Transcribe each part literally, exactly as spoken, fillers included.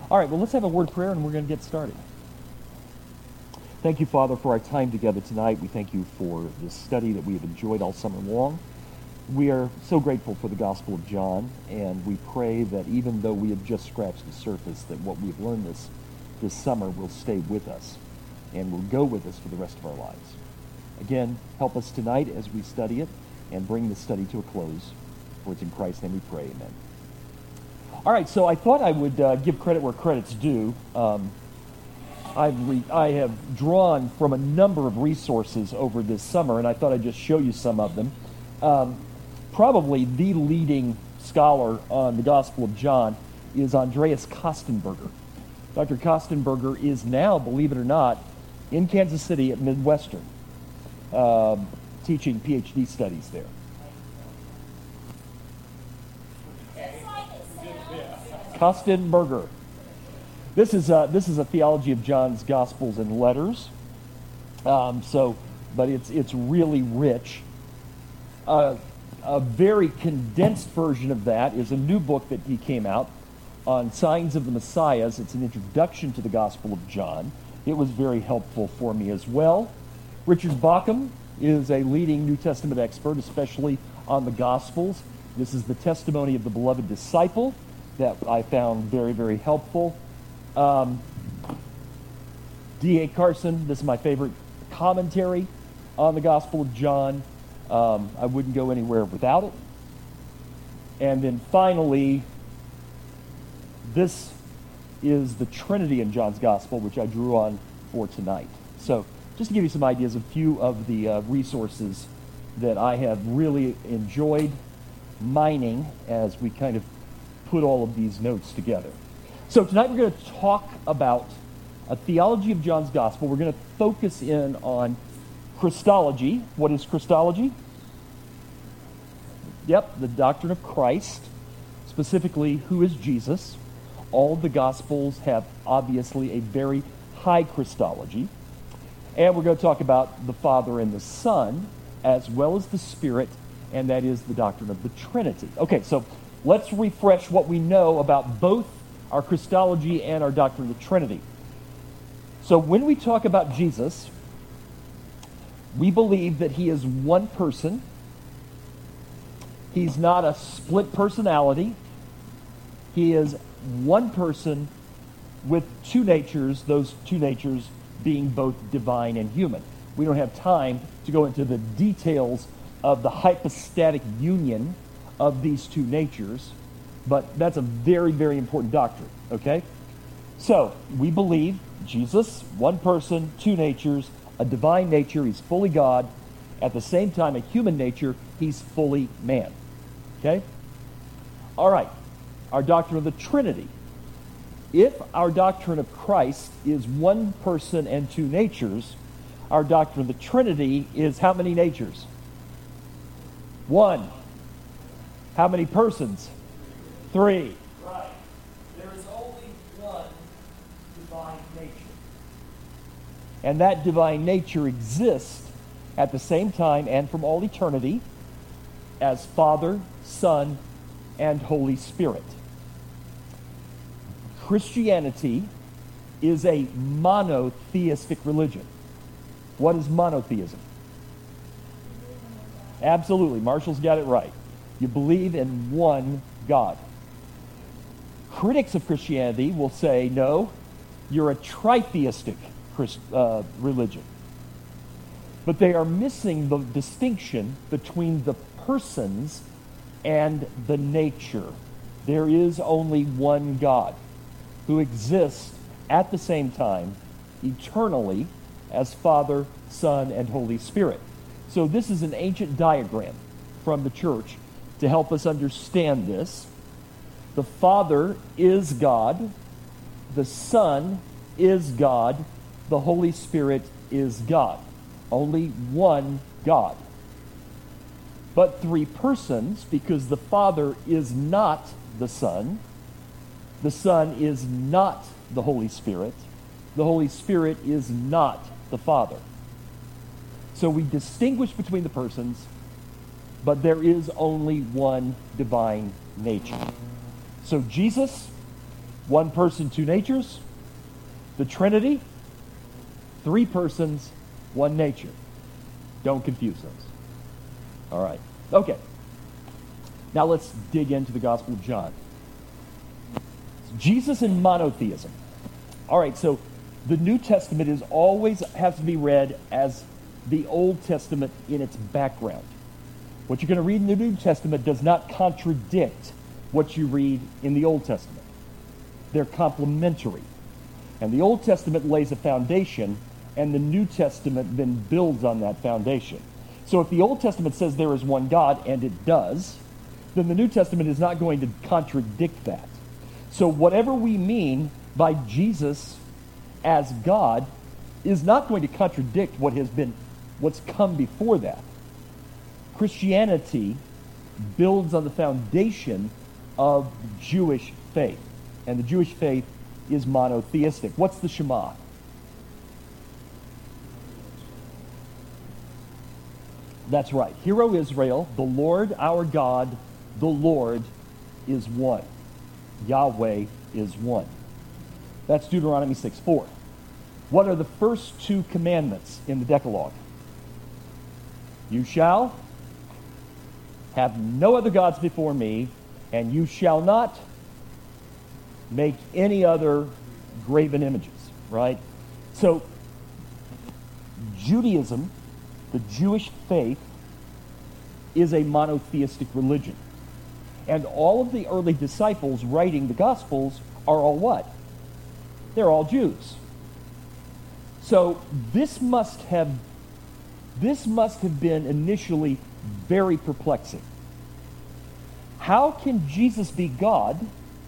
All right, well, let's have a word of prayer and we're going to get started. Thank you, Father, for our time together tonight. We thank you for this study that we have enjoyed all summer long. We are so grateful for the Gospel of John, and we pray that even though we have just scratched the surface, that what we've learned this, this summer will stay with us and will go with us for the rest of our lives. Again, help us tonight as we study it and bring the study to a close. For it's in Christ's name we pray, amen. All right, so I thought I would uh, give credit where credit's due. Um, I've re- I have drawn from a number of resources over this summer, and I thought I'd just show you some of them. Um, probably the leading scholar on the Gospel of John is Andreas Kostenberger. Doctor Kostenberger is now, believe it or not, in Kansas City at Midwestern, um, teaching P H D studies there. Kostenberger. This is a, this is a theology of John's Gospels and letters. Um, so, but it's it's really rich. Uh, a very condensed version of that is a new book that he came out on Signs of the Messiahs. It's an introduction to the Gospel of John. It was very helpful for me as well. Richard Bauckham is a leading New Testament expert, especially on the Gospels. This is the Testimony of the Beloved Disciple that I found very, very helpful. Um, D A Carson, this is my favorite commentary on the Gospel of John. Um, I wouldn't go anywhere without it. And then finally, this is the Trinity in John's Gospel, which I drew on for tonight. So just to give you some ideas, a few of the uh, resources that I have really enjoyed mining as we kind of put all of these notes together. So tonight we're going to talk about a theology of John's Gospel. We're going to focus in on Christology. What is Christology? Yep, the doctrine of Christ, specifically who is Jesus. All the Gospels have obviously a very high Christology. And we're going to talk about the Father and the Son, as well as the Spirit, and that is the doctrine of the Trinity. Okay, so let's refresh what we know about both our Christology and our doctrine of the Trinity. So when we talk about Jesus, we believe that he is one person. He's not a split personality. He is one person with two natures, those two natures being both divine and human. We don't have time to go into the details of the hypostatic union of these two natures, but that's a very, very important doctrine, okay? So, we believe Jesus, one person, two natures, a divine nature, he's fully God. At the same time, a human nature, he's fully man, okay? All right, our doctrine of the Trinity. If our doctrine of Christ is one person and two natures, our doctrine of the Trinity is how many natures? One. How many persons? Three. Right. There is only one divine nature. And that divine nature exists at the same time and from all eternity as Father, Son, and Holy Spirit. Christianity is a monotheistic religion. What is monotheism? Absolutely. Marshall's got it right. You believe in one God. Critics of Christianity will say, no, you're a tritheistic Christ, uh, religion. But they are missing the distinction between the persons and the nature. There is only one God who exists at the same time, eternally, as Father, Son, and Holy Spirit. So this is an ancient diagram from the church to help us understand this. The Father is God, the Son is God, the Holy Spirit is God. Only one God. But three persons, because the Father is not the Son, the Son is not the Holy Spirit, the Holy Spirit is not the Father. So we distinguish between the persons, but there is only one divine nature. So Jesus One person, two natures. The Trinity, three persons, one nature. Don't confuse those. All right. Okay. Now let's dig into the Gospel of John. Jesus and monotheism. All right, so the New Testament is always has to be read as the Old Testament in its background. What you're going to read in the New Testament does not contradict what you read in the Old Testament. They're complementary. And the Old Testament lays a foundation, and the New Testament then builds on that foundation. So if the Old Testament says there is one God, and it does, then the New Testament is not going to contradict that. So whatever we mean by Jesus as God is not going to contradict what has been, what's come before that. Christianity builds on the foundation of Jewish faith. And the Jewish faith is monotheistic. What's the Shema? That's right. Hear, O Israel, the Lord our God, the Lord is one. Yahweh is one. That's Deuteronomy six four. What are the first two commandments in the Decalogue? You shall have no other gods before me, and you shall not make any other graven images, right? So, Judaism, the Jewish faith, is a monotheistic religion. And all of the early disciples writing the Gospels are all what? They're all Jews. So this must have this must have been initially very perplexing. How can Jesus be God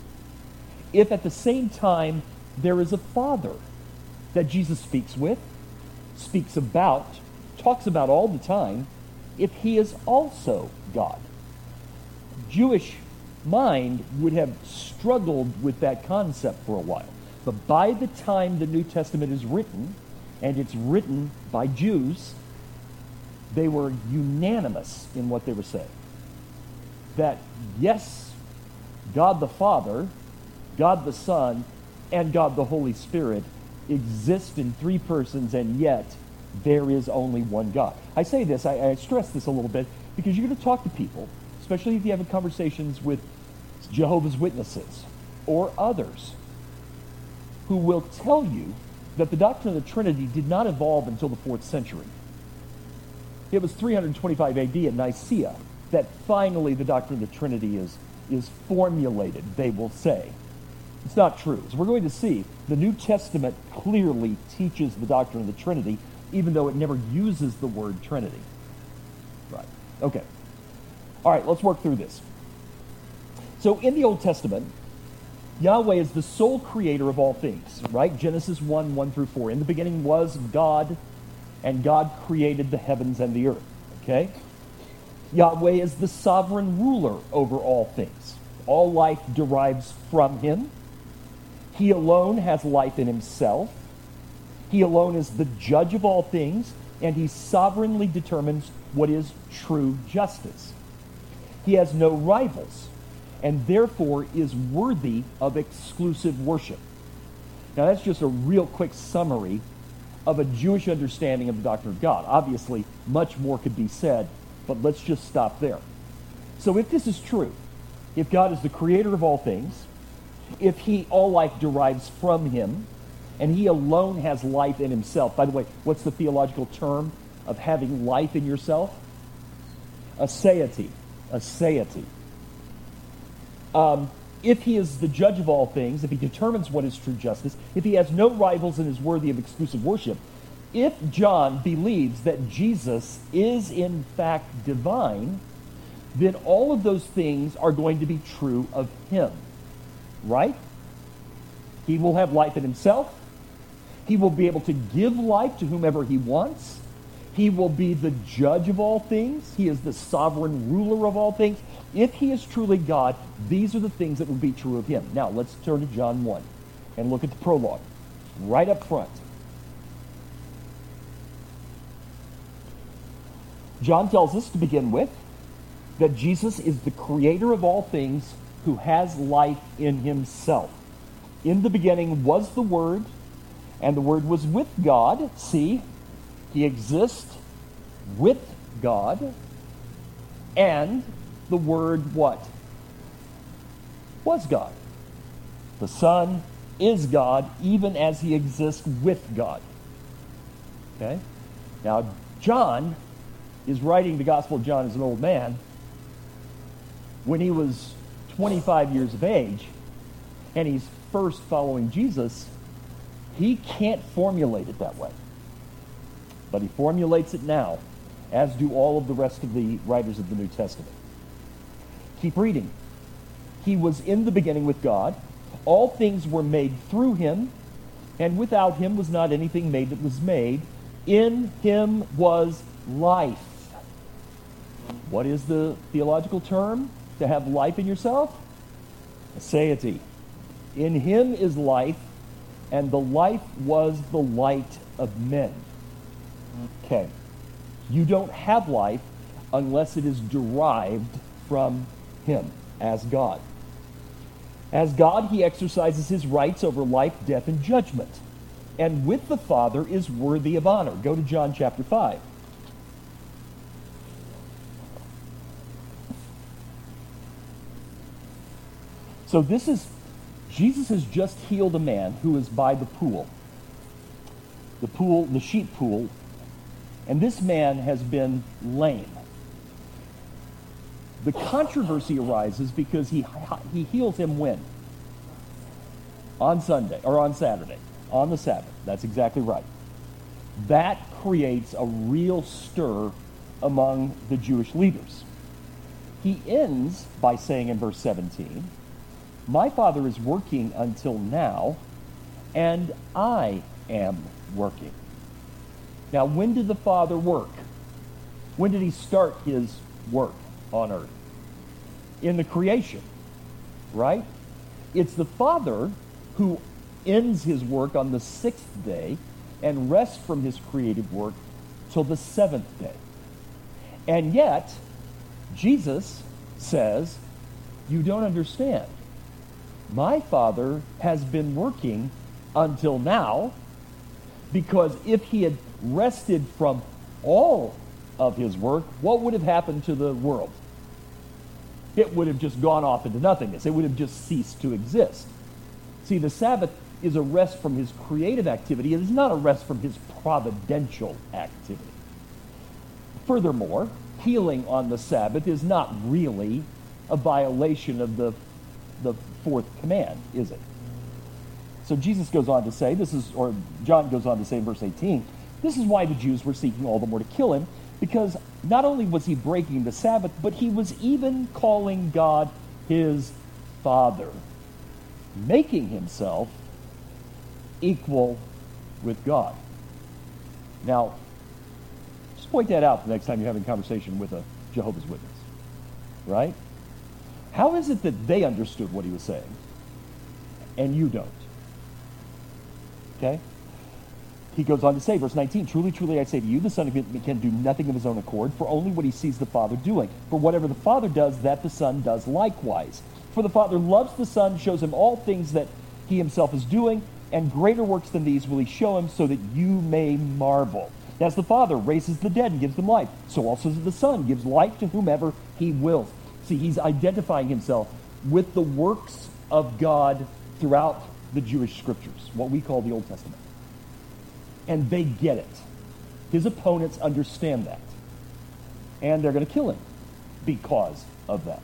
if at the same time there is a Father that Jesus speaks with, speaks about, talks about all the time, if he is also God? Jewish mind would have struggled with that concept for a while. But by the time the New Testament is written, and it's written by Jews, they were unanimous in what they were saying. That yes, God the Father, God the Son, and God the Holy Spirit exist in three persons, and yet there is only one God. I say this, I, I stress this a little bit, because you're going to talk to people, especially if you have conversations with Jehovah's Witnesses or others, who will tell you that the doctrine of the Trinity did not evolve until the fourth century. It was three twenty-five A D at Nicaea that finally the doctrine of the Trinity is, is formulated, they will say. It's not true. As we're going to see, the New Testament clearly teaches the doctrine of the Trinity, even though it never uses the word Trinity. Right. Okay. All right, let's work through this. So in the Old Testament, Yahweh is the sole creator of all things, right? Genesis one, one through four. In the beginning was God, and God created the heavens and the earth, okay? Yahweh is the sovereign ruler over all things. All life derives from him. He alone has life in himself. He alone is the judge of all things, and he sovereignly determines what is true justice. He has no rivals, and therefore is worthy of exclusive worship. Now that's just a real quick summary of a Jewish understanding of the doctrine of God. Obviously, much more could be said, but let's just stop there. So if this is true, if God is the creator of all things, if he, all life derives from him, and he alone has life in himself. By the way, what's the theological term of having life in yourself? Aseity. Aseity. Um, if he is the judge of all things, if he determines what is true justice, if he has no rivals and is worthy of exclusive worship, if John believes that Jesus is in fact divine, then all of those things are going to be true of him. Right? He will have life in himself. He will be able to give life to whomever he wants. He will be the judge of all things. He is the sovereign ruler of all things. If he is truly God, these are the things that will be true of him. Now, let's turn to John one and look at the prologue right up front. John tells us to begin with that Jesus is the creator of all things who has life in himself. In the beginning was the Word, and the Word was with God. See, he exists with God, and the Word what? Was God. The Son is God, even as he exists with God. Okay? Now, John is writing the Gospel of John as an old man. When he was twenty-five years of age, and he's first following Jesus, he can't formulate it that way. But he formulates it now, as do all of the rest of the writers of the New Testament. Keep reading. He was in the beginning with God. All things were made through him, and without him was not anything made that was made. In him was life. What is the theological term to have life in yourself? Aseity. In him is life, and the life was the light of men. Okay. You don't have life unless it is derived from him as God. As God, he exercises his rights over life, death, and judgment. And with the Father is worthy of honor. Go to John chapter five. So this is, Jesus has just healed a man who is by the pool. The pool, the sheep pool. And this man has been lame. The controversy arises because he he heals him when? On Sunday, or on Saturday, on the Sabbath. That's exactly right. That creates a real stir among the Jewish leaders. He ends by saying in verse seventeen, my Father is working until now, and I am working. Now, when did the Father work? When did he start his work on earth? In the creation, right? It's the Father who ends his work on the sixth day and rests from his creative work till the seventh day. And yet, Jesus says, you don't understand. My Father has been working until now, because if he had rested from all of his work, what would have happened to the world? It would have just gone off into nothingness. It would have just ceased to exist. See, the Sabbath is a rest from his creative activity. It is not a rest from his providential activity. Furthermore, healing on the Sabbath is not really a violation of the, the fourth command, is it? So Jesus goes on to say, this is, or John goes on to say in verse eighteen, this is why the Jews were seeking all the more to kill him, because not only was he breaking the Sabbath, but he was even calling God his Father, making himself equal with God. Now, just point that out the next time you're having a conversation with a Jehovah's Witness, right? How is it that they understood what he was saying, and you don't? Okay? He goes on to say, verse nineteen, truly, truly, I say to you, the Son can do nothing of his own accord, for only what he sees the Father doing. For whatever the Father does, that the Son does likewise. For the Father loves the Son, shows him all things that he himself is doing, and greater works than these will he show him, so that you may marvel. As the Father raises the dead and gives them life, so also the Son gives life to whomever he wills. See, he's identifying himself with the works of God throughout the Jewish scriptures, what we call the Old Testament. And they get it. His opponents understand that. And they're going to kill him because of that.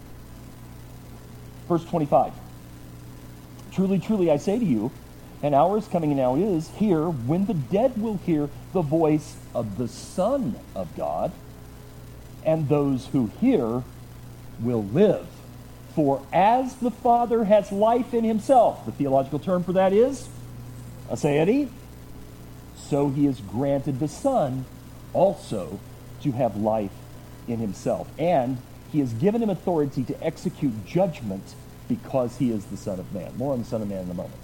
Verse twenty-five. Truly, truly, I say to you, an hour is coming and now is here when the dead will hear the voice of the Son of God, and those who hear will live. For as the Father has life in himself, the theological term for that is aseity, so he has granted the Son also to have life in himself. And he has given him authority to execute judgment because he is the Son of Man. More on the Son of Man in a moment.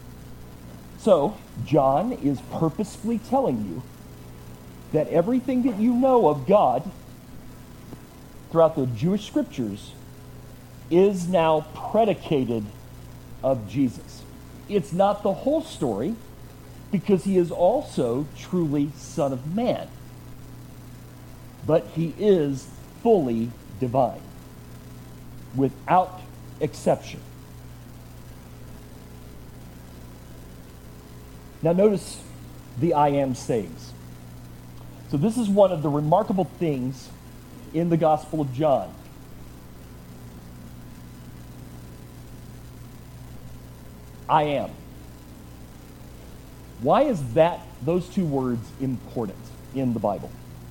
So, John is purposefully telling you that everything that you know of God throughout the Jewish scriptures is now predicated of Jesus. It's not the whole story, because he is also truly Son of Man. But he is fully divine, without exception. Now notice the I am sayings. So this is one of the remarkable things in the Gospel of John. I am. Why is that, those two words, important in the Bible?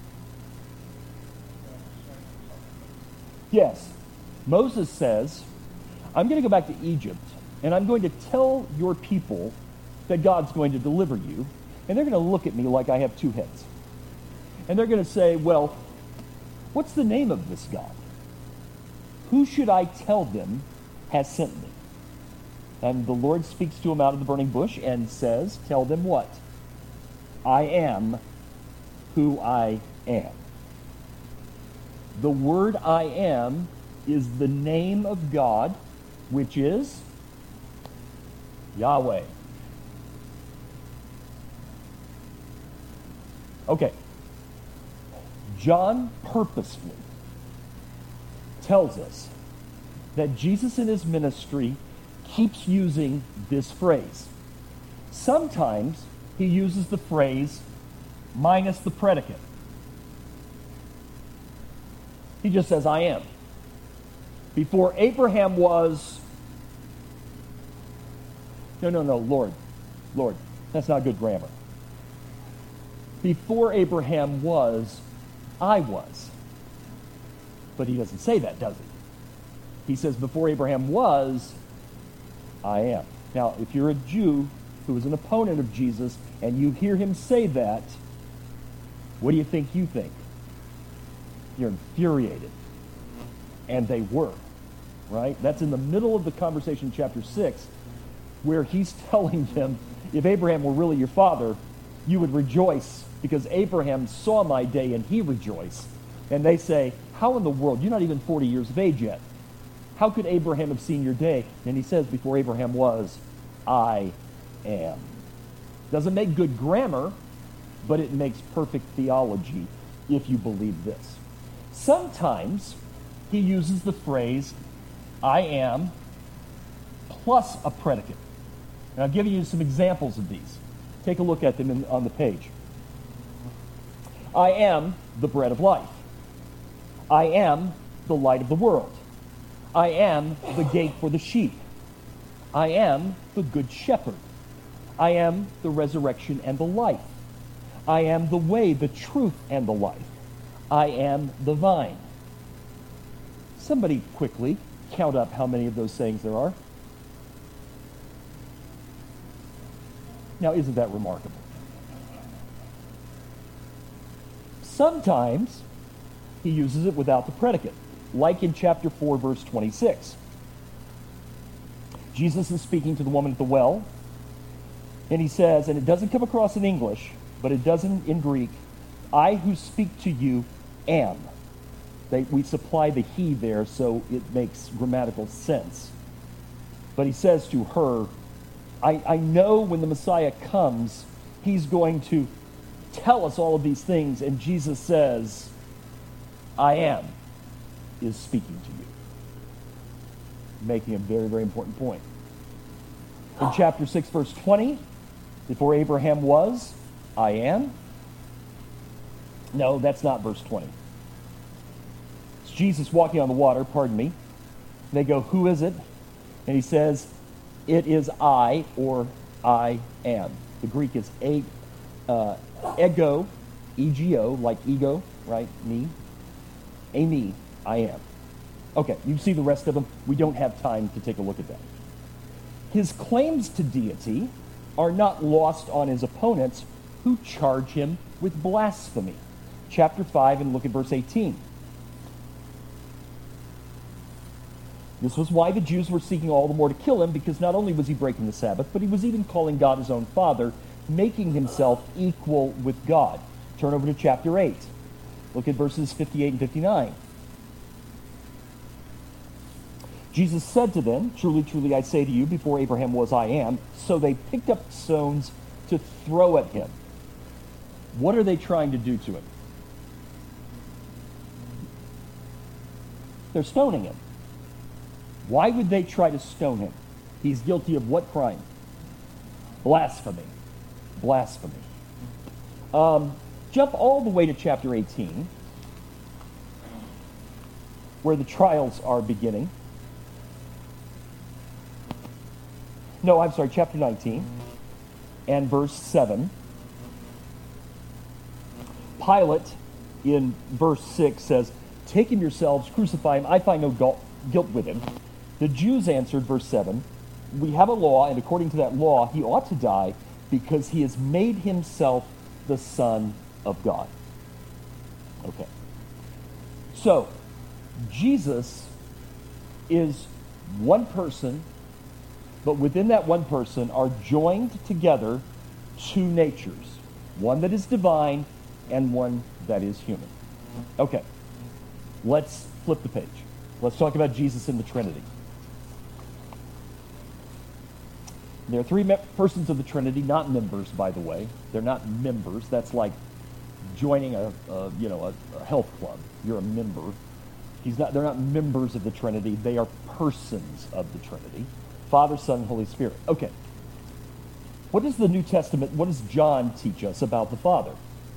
Yes. Moses says, I'm going to go back to Egypt, and I'm going to tell your people that God's going to deliver you, and they're going to look at me like I have two heads. And they're going to say, well, what's the name of this God? Who should I tell them has sent me? And the Lord speaks to him out of the burning bush and says, tell them what? I am who I am. The word I am is the name of God, which is Yahweh. Okay. John purposefully tells us that Jesus in his ministry keeps using this phrase. Sometimes he uses the phrase minus the predicate. He just says, I am. Before Abraham was... No, no, no, Lord. Lord. That's not good grammar. Before Abraham was, I was. But he doesn't say that, does he? He says, before Abraham was, I am. Now, if you're a Jew who is an opponent of Jesus and you hear him say that, what do you think you think? You're infuriated. And they were, right? That's in the middle of the conversation in chapter six, where he's telling them, if Abraham were really your father, you would rejoice because Abraham saw my day and he rejoiced. And they say, how in the world? You're not even forty years of age yet. How could Abraham have seen your day? And he says, before Abraham was, I am. Doesn't make good grammar, but it makes perfect theology if you believe this. Sometimes he uses the phrase, I am, plus a predicate. And I'll give you some examples of these. Take a look at them in, on the page. I am the bread of life. I am the light of the world. I am the gate for the sheep. I am the good shepherd. I am the resurrection and the life. I am the way, the truth, and the life. I am the vine. Somebody quickly count up how many of those sayings there are. Now, isn't that remarkable? Sometimes he uses it without the predicate, like in chapter four, verse twenty-six. Jesus is speaking to the woman at the well, and he says, and it doesn't come across in English, but it does in, in Greek, I who speak to you am. They, we supply the he there so it makes grammatical sense. But he says to her, I, I know when the Messiah comes, he's going to tell us all of these things, and Jesus says, I am, is speaking to you. Making a very, very important point. In chapter six, verse twenty, before Abraham was, I am. No, that's not verse twenty. It's Jesus walking on the water, pardon me. They go, who is it? And he says, it is I, or I am. The Greek is a, uh, ego, E G O, like ego, right? Me. A me, I am. Okay, you see the rest of them. We don't have time to take a look at that. His claims to deity are not lost on his opponents who charge him with blasphemy. Chapter five, and look at verse eighteen. This was why the Jews were seeking all the more to kill him, because not only was he breaking the Sabbath, but he was even calling God his own Father, making himself equal with God. Turn over to chapter eight. Look at verses fifty-eight and fifty-nine. Jesus said to them, "Truly, truly, I say to you, before Abraham was, I am." So they picked up stones to throw at him. What are they trying to do to him? They're stoning him. Why would they try to stone him? He's guilty of what crime? Blasphemy. Blasphemy. Um, jump all the way to chapter eighteen, where the trials are beginning. No, I'm sorry, chapter nineteen and verse seven. Pilate, in verse six, says, "Take him yourselves, crucify him. I find no guilt with him." The Jews answered, verse seven, "We have a law, and according to that law, he ought to die because he has made himself the Son of God." Okay. So, Jesus is one person, but within that one person are joined together two natures, one that is divine and one that is human. Okay, let's flip the page. Let's talk about Jesus in the Trinity. There are three me- persons of the Trinity, not members, by the way. They're not members. That's like joining a, a you know a, a health club. You're a member. He's not. They're not members of the Trinity. They are persons of the Trinity: Father, Son, and Holy Spirit. Okay. What does the New Testament? What does John teach us about the Father?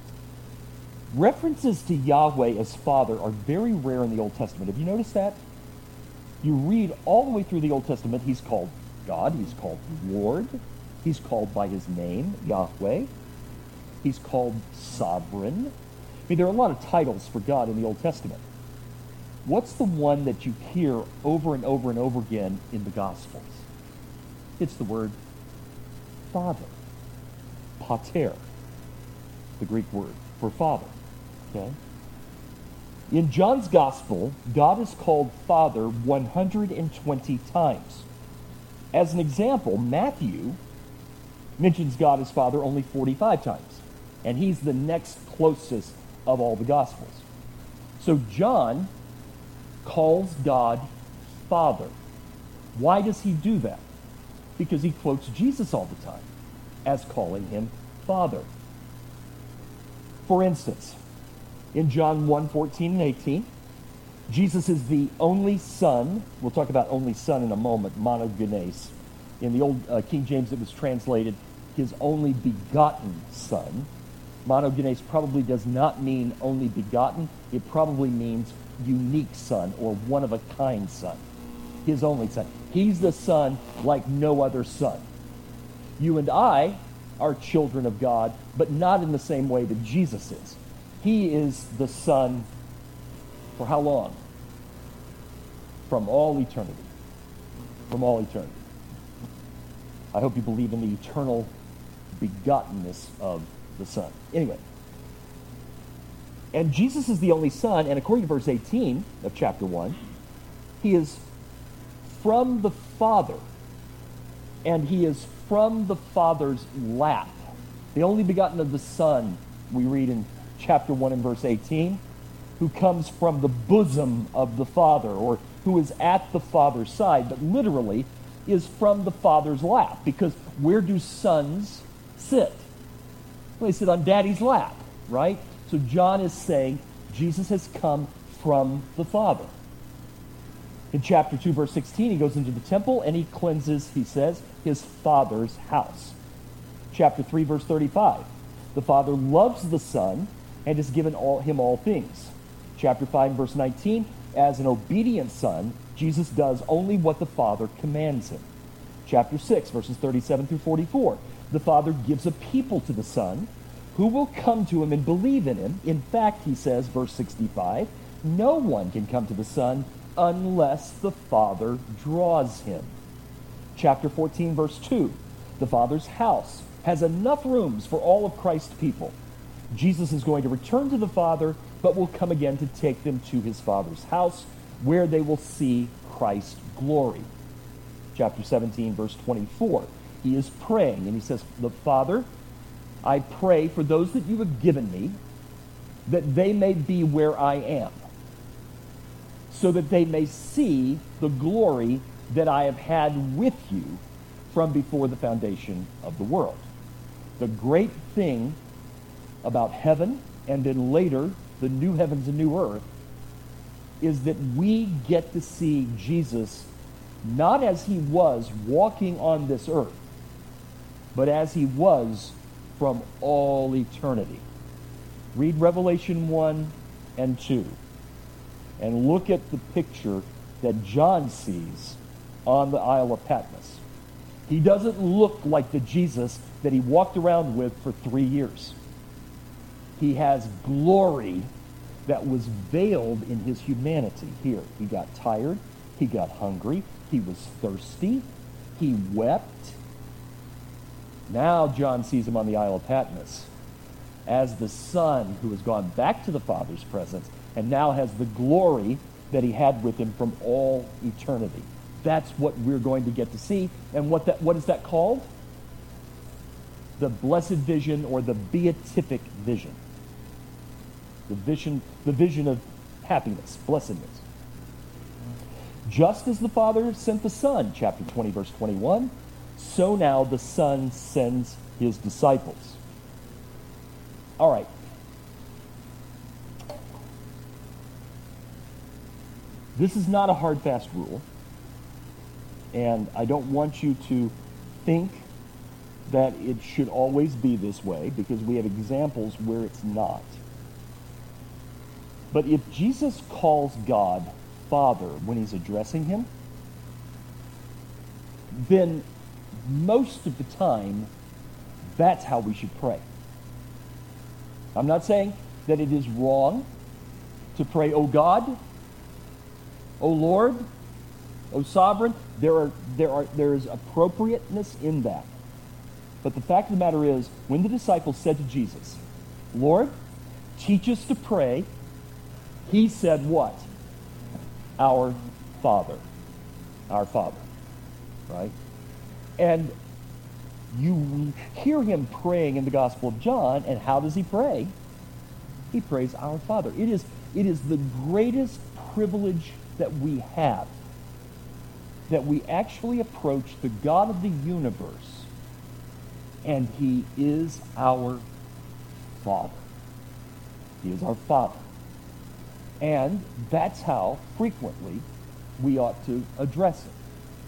References to Yahweh as Father are very rare in the Old Testament. Have you noticed that? You read all the way through the Old Testament. He's called God. He's called Lord. He's called by his name, Yahweh. He's called Sovereign. I mean, there are a lot of titles for God in the Old Testament. What's the one that you hear over and over and over again in the Gospels? It's the word Father. Pater, the Greek word for Father. Okay? In John's Gospel, God is called Father one hundred twenty times. As an example, Matthew mentions God as Father only forty-five times. And he's the next closest of all the Gospels. So John calls God Father. Why does he do that? Because he quotes Jesus all the time as calling him Father. For instance, in John one, fourteen and eighteen, Jesus is the only Son. We'll talk about only Son in a moment, monogenes. In the old uh, King James, it was translated his only begotten Son. Monogenes probably does not mean only begotten. It probably means unique son or one-of-a-kind son. His only Son. He's the Son like no other son. You and I are children of God, but not in the same way that Jesus is. He is the Son for how long? From all eternity. From all eternity. I hope you believe in the eternal begottenness of the Son. Anyway. And Jesus is the only Son, and according to verse eighteen of chapter one, he is from the Father, and he is from the Father's lap. The only begotten of the Son, we read in chapter one and verse eighteen, who comes from the bosom of the Father, or who is at the Father's side, but literally is from the Father's lap. Because where do sons sit? Well, they sit on Daddy's lap, right? So John is saying Jesus has come from the Father. In chapter two, verse sixteen, he goes into the temple and he cleanses, he says, his Father's house. Chapter three, verse thirty-five, the Father loves the Son and has given all, him all things. Chapter five, verse nineteen, as an obedient Son, Jesus does only what the Father commands him. Chapter six, verses thirty-seven through forty-four, the Father gives a people to the Son who will come to him and believe in him. In fact, he says, verse sixty-five, no one can come to the Son unless the Father draws him. Chapter fourteen, verse two, the Father's house has enough rooms for all of Christ's people. Jesus is going to return to the Father, but will come again to take them to his Father's house, where they will see Christ's glory. Chapter seventeen, verse twenty-four, he is praying, and he says, the Father, I pray for those that you have given me, that they may be where I am. so that they may see the glory that I have had with you from before the foundation of the world. The great thing about heaven, and then later the new heavens and new earth, is that we get to see Jesus not as he was walking on this earth, but as he was from all eternity. Read Revelation one and two and look at the picture that John sees on the Isle of Patmos. He doesn't look like the Jesus that he walked around with for three years. He has glory that was veiled in his humanity here. He got tired. He got hungry. He was thirsty. He wept. Now John sees him on the Isle of Patmos as the Son who has gone back to the Father's presence and now has the glory that he had with him from all eternity. That's what we're going to get to see. And what that what is that called? The blessed vision, or the beatific vision. The vision, the vision of happiness, blessedness. Just as the Father sent the Son, chapter twenty, verse twenty-one, so now the Son sends his disciples. All right. This is not a hard, fast rule. And I don't want you to think that it should always be this way, because we have examples where it's not. But if Jesus calls God Father when he's addressing him, then most of the time, that's how we should pray. I'm not saying that it is wrong to pray, "O God, O Lord, O Sovereign." There are there are there is appropriateness in that. But the fact of the matter is, when the disciples said to Jesus, "Lord, teach us to pray," he said what? "Our Father." Our Father. Right? And you hear him praying in the Gospel of John, and how does he pray? He prays, "Our Father." It is, it is the greatest privilege that we have, that we actually approach the God of the universe, and he is our Father. He is our Father. And that's how frequently we ought to address it.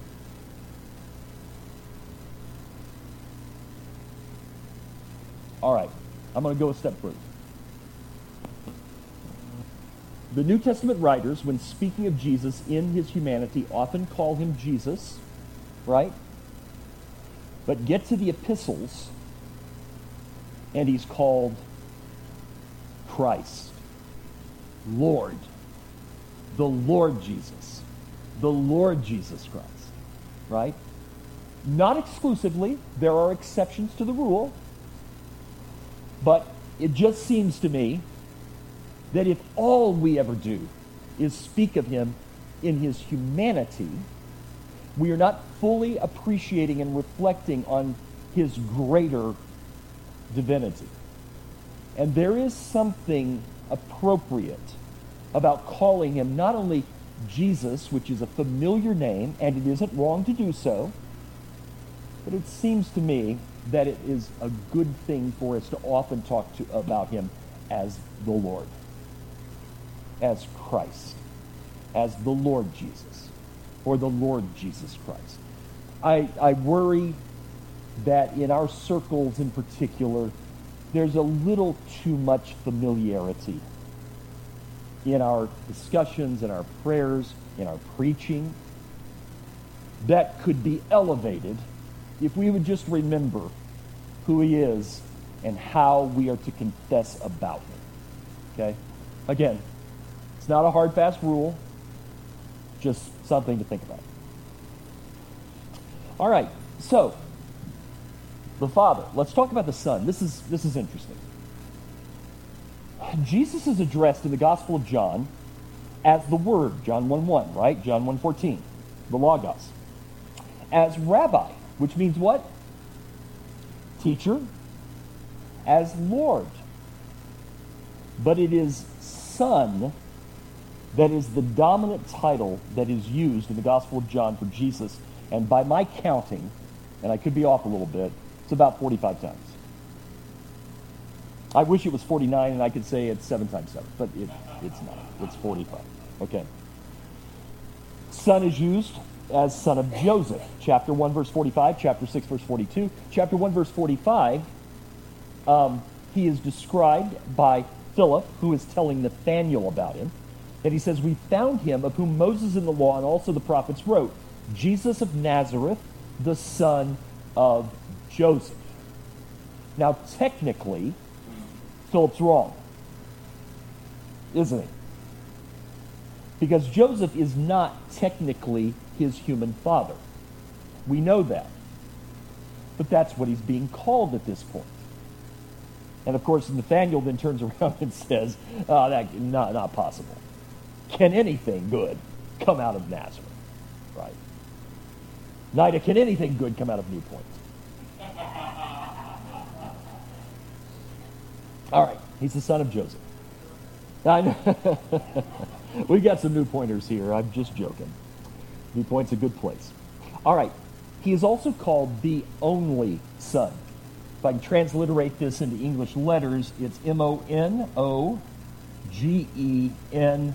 All right, I'm going to go a step further. The New Testament writers, when speaking of Jesus in his humanity, often call him Jesus, right? But get to the epistles, and he's called Christ, Lord, the Lord Jesus, the Lord Jesus Christ, right? Not exclusively. There are exceptions to the rule. But it just seems to me that if all we ever do is speak of him in his humanity, we are not fully appreciating and reflecting on his greater divinity. And there is something appropriate about calling him not only Jesus, which is a familiar name, and it isn't wrong to do so, but it seems to me that it is a good thing for us to often talk to about him as the Lord, as Christ, as the Lord Jesus, or the Lord Jesus Christ. I, I worry that in our circles in particular, there's a little too much familiarity in our discussions, in our prayers, in our preaching, that could be elevated if we would just remember who he is and how we are to confess about him. Okay? Again, it's not a hard, fast rule, just something to think about. All right, so the Father. Let's talk about the Son. This is this is interesting. Jesus is addressed in the Gospel of John as the Word, John one one, right? John one fourteen, the Logos. As Rabbi, which means what? Teacher. As Lord. But it is Son That is the dominant title that is used in the Gospel of John for Jesus. And by my counting, and I could be off a little bit, it's about forty-five times. I wish it was forty-nine and I could say it's seven times seven, but it, it's not. It's forty-five. Okay. Son is used as son of Joseph. Chapter one, verse forty-five. Chapter six, verse forty-two. Chapter one, verse forty-five, um, he is described by Philip, who is telling Nathanael about him. And he says, we found him of whom Moses in the law and also the prophets wrote, Jesus of Nazareth, the son of Joseph. Now, technically, Philip's wrong, isn't he? Because Joseph is not technically his human father. We know that. But that's what he's being called at this point. And of course, Nathanael then turns around and says, oh, that not, not possible. Can anything good come out of Nazareth? Right? Neither can anything good come out of New Point. All right, he's the son of Joseph. I know. We got some New Pointers here. I'm just joking. New Point's a good place. All right, he is also called the only son. If I can transliterate this into English letters, it's M O N O G E N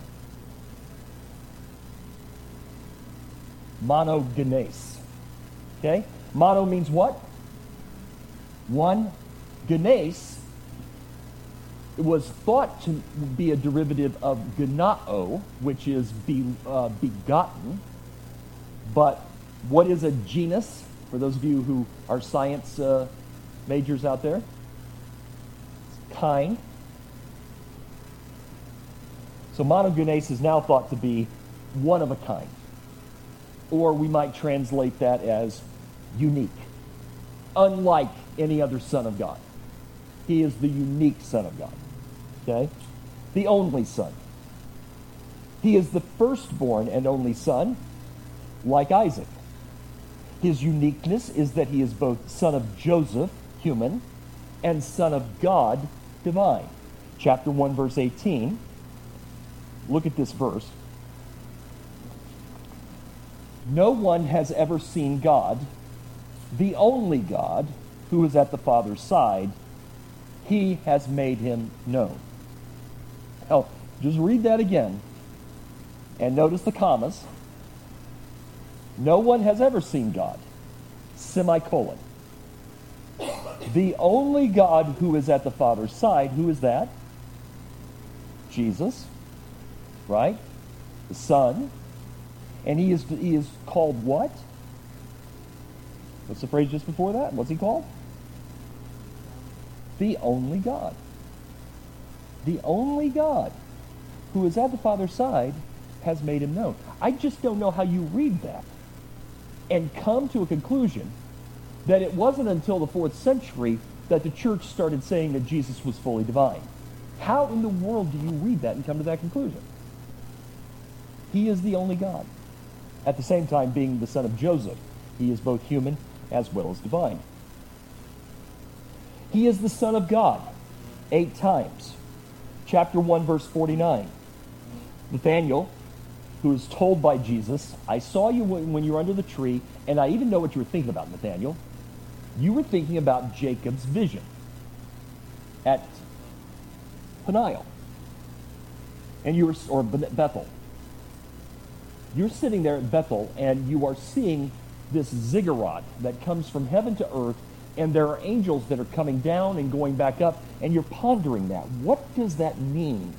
Monogenes. Okay? Mono means what? One. Genes, it was thought to be a derivative of genao, which is be, uh, begotten. But what is a genus? For those of you who are science uh, majors out there, it's kind. So monogenes is now thought to be one of a kind. Or we might translate that as unique, unlike any other son of God. He is the unique son of God. Okay? The only son. He is the firstborn and only son, like Isaac. His uniqueness is that he is both son of Joseph, human, and son of God, divine. Chapter one, verse eighteen. Look at this verse. No one has ever seen God, the only God, who is at the Father's side. He has made him known. Now, just read that again, and notice the commas. No one has ever seen God, semicolon. The only God who is at the Father's side, who is that? Jesus, right? The Son. And he is he is called what? What's the phrase just before that? What's he called? The only God. The only God who is at the Father's side has made him known. I just don't know how you read that and come to a conclusion that it wasn't until the fourth century that the church started saying that Jesus was fully divine. How in the world do you read that and come to that conclusion? He is the only God. At the same time being the son of Joseph. He is both human as well as divine. He is the Son of God, eight times. Chapter one, verse forty-nine. Nathanael, who is told by Jesus, I saw you when you were under the tree, and I even know what you were thinking about, Nathanael. You were thinking about Jacob's vision at Peniel. And you were, or Bethel. You're sitting there at Bethel, and you are seeing this ziggurat that comes from heaven to earth, and there are angels that are coming down and going back up, and you're pondering that. What does that mean?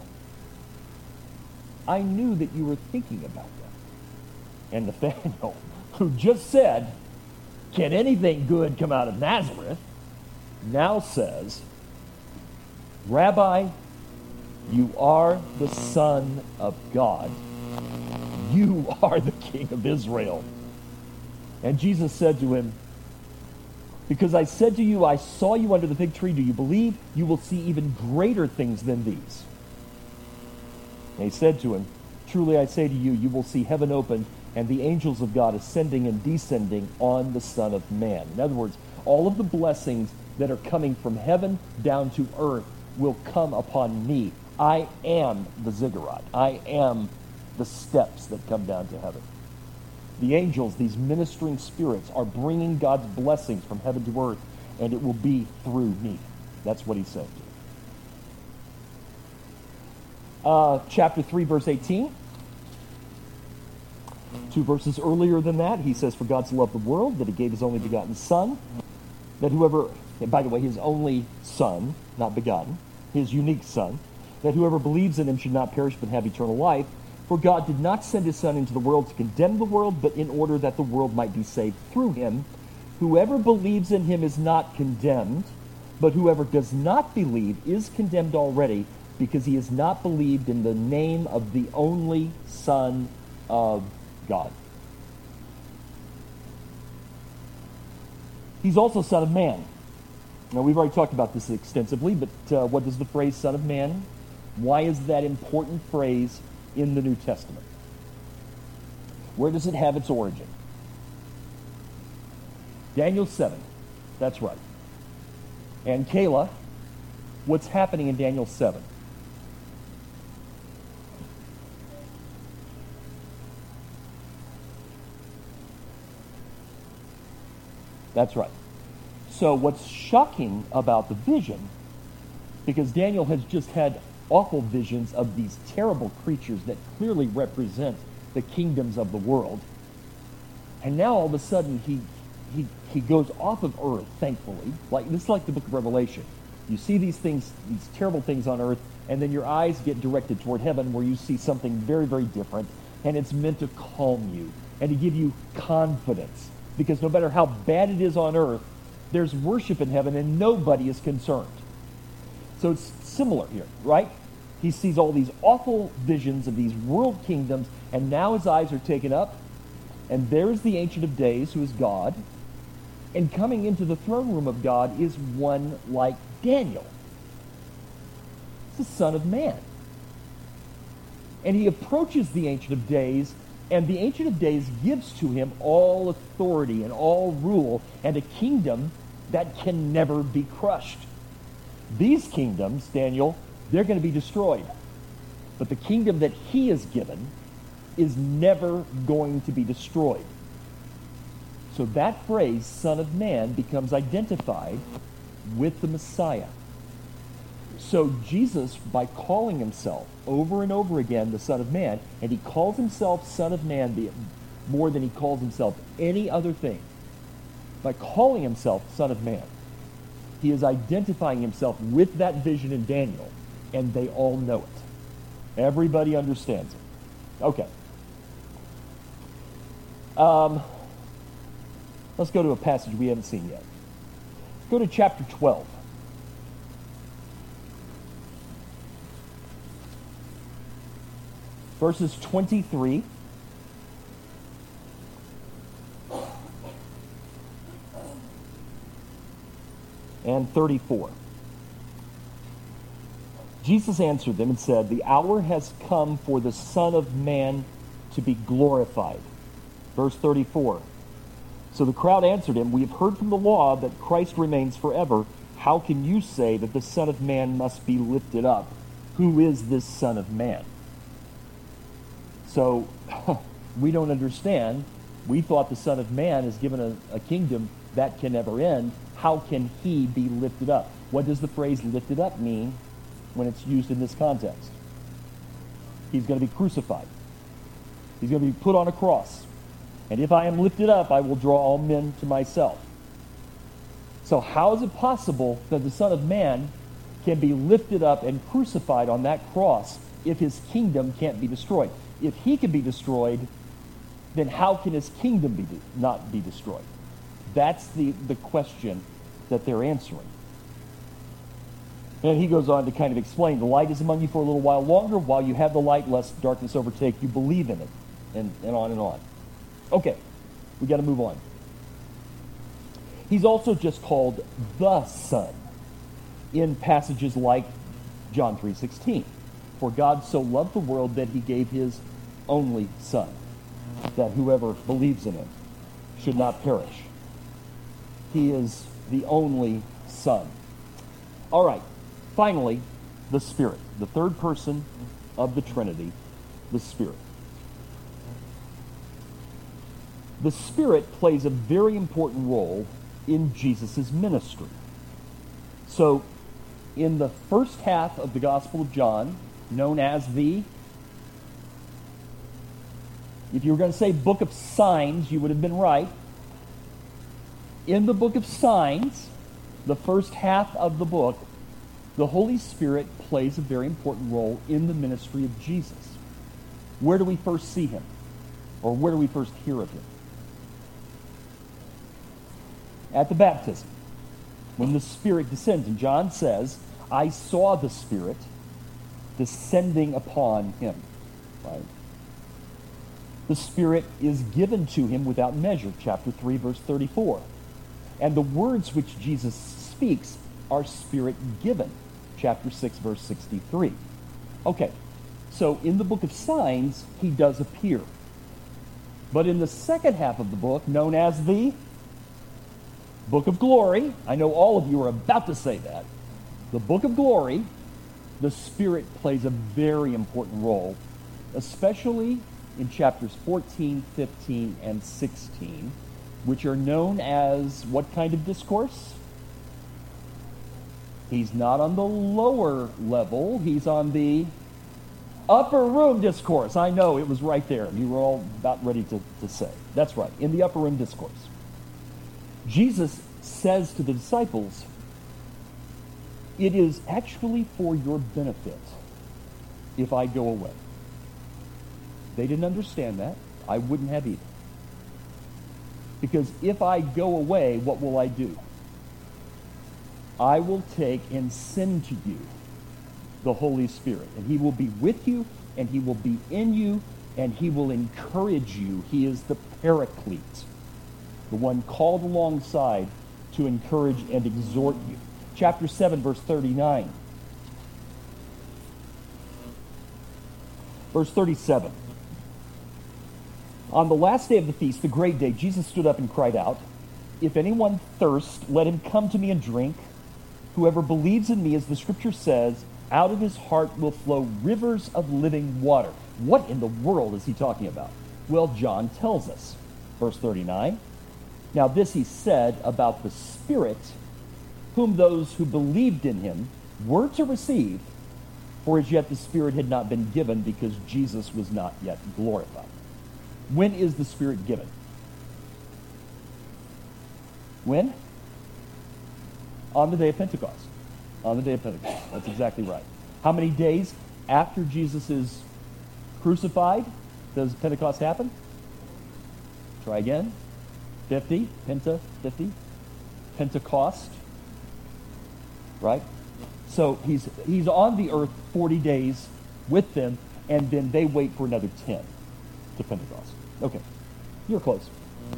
I knew that you were thinking about that. And Nathanael, who just said, can anything good come out of Nazareth, now says, Rabbi, you are the Son of God. You are the King of Israel. And Jesus said to him, because I said to you, I saw you under the fig tree, do you believe? You will see even greater things than these. And he said to him, truly I say to you, you will see heaven open and the angels of God ascending and descending on the Son of Man. In other words, all of the blessings that are coming from heaven down to earth will come upon me. I am the ziggurat. I am the steps that come down to heaven. The angels, these ministering spirits, are bringing God's blessings from heaven to earth, and it will be through me. That's what he's saying. Uh, chapter three, verse eighteen. Two verses earlier than that, he says, "For God so loved the world that he gave his only begotten Son, that whoever," and by the way, his only Son, not begotten, his unique Son, "that whoever believes in him should not perish but have eternal life. For God did not send his Son into the world to condemn the world, but in order that the world might be saved through him. Whoever believes in him is not condemned, but whoever does not believe is condemned already, because he has not believed in the name of the only Son of God." He's also Son of Man. Now, we've already talked about this extensively, but uh, what does the phrase Son of Man, why is that important phrase in the New Testament? Where does it have its origin? Daniel seven. That's right. And Kayla, what's happening in Daniel seven? That's right. So what's shocking about the vision, because Daniel has just had awful visions of these terrible creatures that clearly represent the kingdoms of the world, and now all of a sudden he he he goes off of earth, thankfully. Like this is like the book of Revelation. You see these things, these terrible things on earth, and then your eyes get directed toward heaven where you see something very, very different, and it's meant to calm you and to give you confidence. Because no matter how bad it is on earth, there's worship in heaven and nobody is concerned. So it's similar here, right? He sees all these awful visions of these world kingdoms, and now his eyes are taken up, and there's the Ancient of Days, who is God, and coming into the throne room of God is one like Daniel. It's the Son of Man. And he approaches the Ancient of Days, and the Ancient of Days gives to him all authority and all rule and a kingdom that can never be crushed. These kingdoms, Daniel, they're going to be destroyed. But the kingdom that he is given is never going to be destroyed. So that phrase, Son of Man, becomes identified with the Messiah. So Jesus, by calling himself over and over again the Son of Man, and he calls himself Son of Man more than he calls himself any other thing, by calling himself Son of Man, he is identifying himself with that vision in Daniel, and they all know it. Everybody understands it. Okay. Um, let's go to a passage we haven't seen yet. Let's go to chapter twelve. Verses twenty-three and thirty-four. Jesus answered them and said, "The hour has come for the Son of Man to be glorified." Verse thirty-four. So the crowd answered him, "We have heard from the law that Christ remains forever. How can you say that the Son of Man must be lifted up? Who is this Son of Man?" So we don't understand. We thought the Son of Man is given a, a kingdom that can never end. How can he be lifted up? What does the phrase lifted up mean when it's used in this context? He's going to be crucified. He's going to be put on a cross. And if I am lifted up, I will draw all men to myself. So how is it possible that the Son of Man can be lifted up and crucified on that cross if his kingdom can't be destroyed? If he can be destroyed, then how can his kingdom be de- not be destroyed? That's the, the question that they're answering. And he goes on to kind of explain, "The light is among you for a little while longer, while you have the light, lest darkness overtake you. Believe in it," and, and on and on. Okay, we got to move on. He's also just called the Son in passages like John three sixteen. "For God so loved the world that he gave his only Son, that whoever believes in him should not perish." He is the only Son. All right, finally, the Spirit, the third person of the Trinity, the Spirit. The Spirit plays a very important role in Jesus' ministry. So, in the first half of the Gospel of John, known as the, if you were going to say book of signs, you would have been right. In the book of signs, the first half of the book, the Holy Spirit plays a very important role in the ministry of Jesus. Where do we first see him? Or where do we first hear of him? At the baptism, when the Spirit descends. And John says, I saw the Spirit descending upon him. Right? The Spirit is given to him without measure, chapter three, verse thirty-four. And the words which Jesus speaks are Spirit-given, chapter six, verse sixty-three. Okay, so in the book of signs, he does appear. But in the second half of the book, known as the Book of Glory, I know all of you are about to say that, the Book of Glory, the Spirit plays a very important role, especially in chapters fourteen, fifteen, and sixteen, which are known as what kind of discourse? He's not on the lower level, he's on the upper room discourse. I know, it was right there. You were all about ready to, to say. That's right, in the upper room discourse. Jesus says to the disciples, it is actually for your benefit if I go away. They didn't understand that. I wouldn't have either. Because if I go away, what will I do? I will take and send to you the Holy Spirit. And he will be with you, and he will be in you, and he will encourage you. He is the Paraclete, the one called alongside to encourage and exhort you. Chapter seven, verse thirty-nine. Verse thirty-seven. On the last day of the feast, the great day, Jesus stood up and cried out, if anyone thirst, let him come to me and drink. Whoever believes in me, as the scripture says, out of his heart will flow rivers of living water. What in the world is he talking about? Well, John tells us. Verse thirty-nine. Now this he said about the Spirit, whom those who believed in him were to receive, for as yet the Spirit had not been given because Jesus was not yet glorified. When is the Spirit given? When? On the day of Pentecost. On the day of Pentecost. That's exactly right. How many days after Jesus is crucified does Pentecost happen? Try again. fifty. Penta, fifty. Pentecost. Right? So he's he's on the earth forty days with them, and then they wait for another ten to Pentecost. Okay. You're close.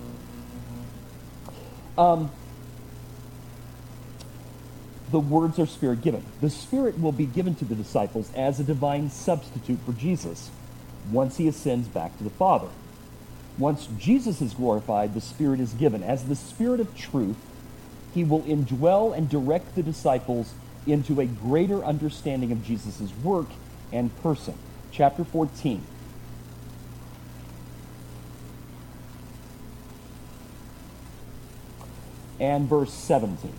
Um, the words are Spirit given. The Spirit will be given to the disciples as a divine substitute for Jesus once he ascends back to the Father. Once Jesus is glorified, the Spirit is given. As the Spirit of truth, he will indwell and direct the disciples into a greater understanding of Jesus' work and person. Chapter fourteen. And verse seventeen.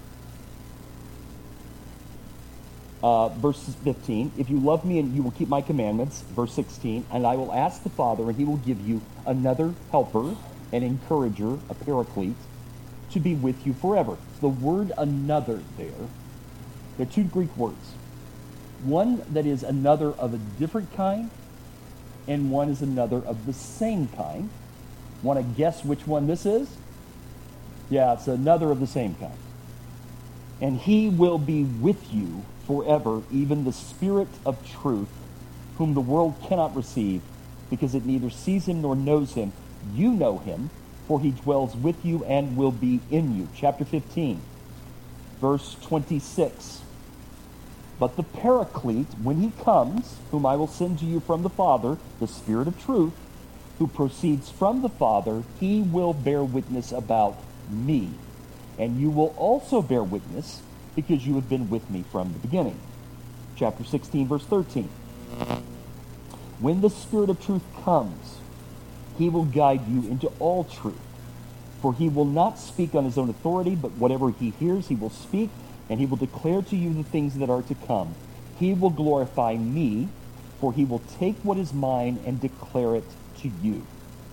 Uh, verse fifteen, if you love me and you will keep my commandments, verse sixteen, and I will ask the Father and he will give you another helper, an encourager, a paraclete, to be with you forever. The word another there, there are two Greek words. One that is another of a different kind, and one is another of the same kind. Want to guess which one this is? Yeah, it's another of the same kind. And he will be with you forever, even the Spirit of truth, whom the world cannot receive, because it neither sees him nor knows him. You know him, for he dwells with you and will be in you. Chapter fifteen, verse twenty-six. But the Paraclete, when he comes, whom I will send to you from the Father, the Spirit of truth, who proceeds from the Father, he will bear witness about me. And you will also bear witness, because you have been with me from the beginning. Chapter sixteen, verse thirteen. When the Spirit of truth comes, He will guide you into all truth. For he will not speak on his own authority, but whatever he hears he will speak, and he will declare to you the things that are to come. He will glorify me, for he will take what is mine and declare it to you.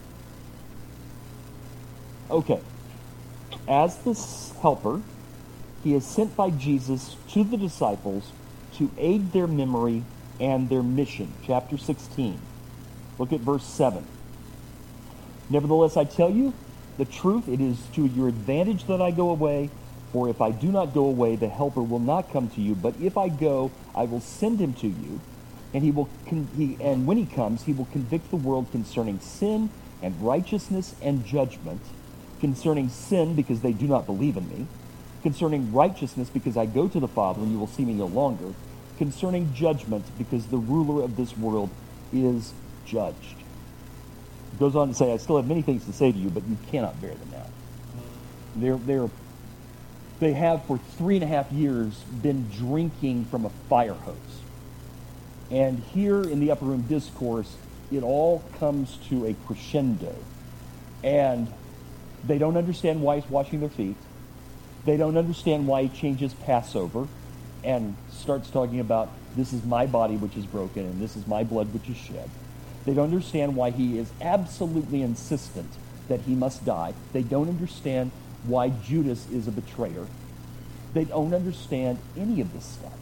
Okay. As this helper, he is sent by Jesus to the disciples to aid their memory and their mission. Chapter sixteen. Look at verse seven. Nevertheless, I tell you the truth, it is to your advantage that I go away. For if I do not go away, the helper will not come to you. But if I go, I will send him to you. And he will, con- he, and when he comes, he will convict the world concerning sin and righteousness and judgment. Concerning sin, because they do not believe in me. Concerning righteousness, because I go to the Father, and you will see me no longer. Concerning judgment, because the ruler of this world is judged. It goes on to say, I still have many things to say to you, but you cannot bear them now. They're, they're, they have for three and a half years been drinking from a fire hose. And here in the upper room discourse, it all comes to a crescendo. And they don't understand why he's washing their feet. They don't understand why he changes Passover and starts talking about, this is my body which is broken and this is my blood which is shed. They don't understand why he is absolutely insistent that he must die. They don't understand why Judas is a betrayer. They don't understand any of this stuff.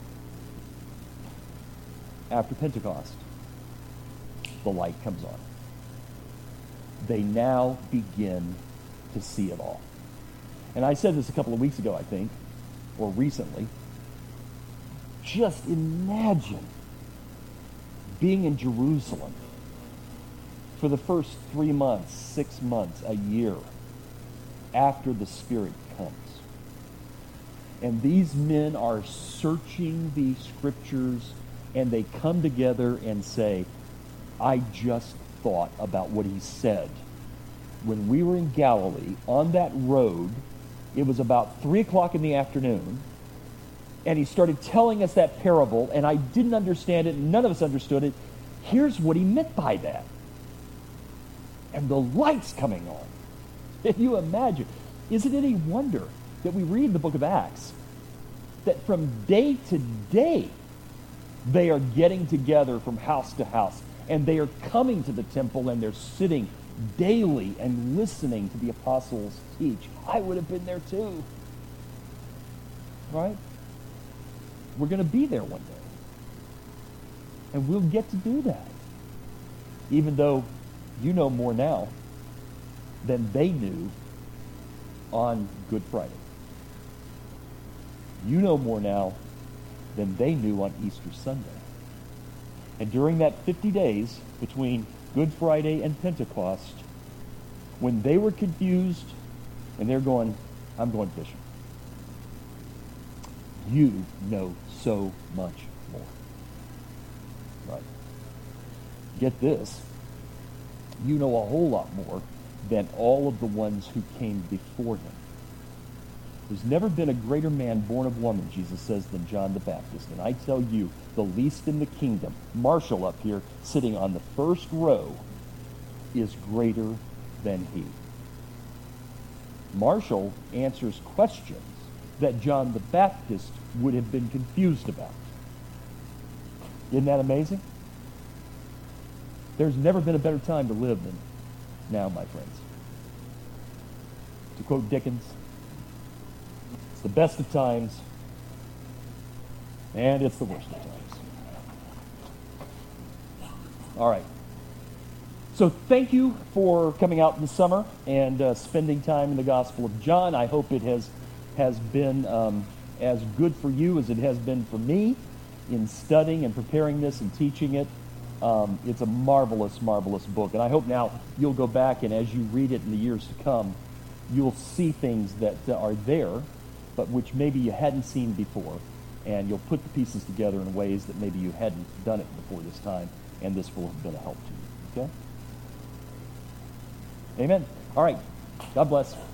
After Pentecost, the light comes on. They now begin to see it all. And I said this a couple of weeks ago, I think, or recently. Just imagine being in Jerusalem for the first three months, six months, a year after the Spirit comes. And these men are searching the Scriptures, and they come together and say, I just thought about what he said. When we were in Galilee, on that road, it was about three o'clock in the afternoon, and he started telling us that parable, and I didn't understand it, and none of us understood it. Here's what he meant by that. And the light's coming on. Can you imagine? Is it any wonder that we read in the book of Acts that from day to day they are getting together from house to house, and they are coming to the temple, and they're sitting daily and listening to the apostles teach? I would have been there too. Right? We're going to be there one day. And we'll get to do that. Even though you know more now than they knew on Good Friday. You know more now than they knew on Easter Sunday. And during that fifty days between Good Friday and Pentecost, when they were confused and they're going, I'm going fishing, you know so much more. Right? Get this. You know a whole lot more than all of the ones who came before him. There's never been a greater man born of woman, Jesus says, than John the Baptist. And I tell you, the least in the kingdom, Marshall up here, sitting on the first row, is greater than he. Marshall answers questions that John the Baptist would have been confused about. Isn't that amazing? There's never been a better time to live than now, my friends. To quote Dickens, it's the best of times, and it's the worst of times. All right. So thank you for coming out this summer and uh, spending time in the Gospel of John. I hope it has has been um, as good for you as it has been for me in studying and preparing this and teaching it. Um, it's a marvelous, marvelous book. And I hope now you'll go back, and as you read it in the years to come, you'll see things that uh, are there, but which maybe you hadn't seen before. And you'll put the pieces together in ways that maybe you hadn't done it before this time, and this will have been a help to you. Okay? Amen. All right. God bless.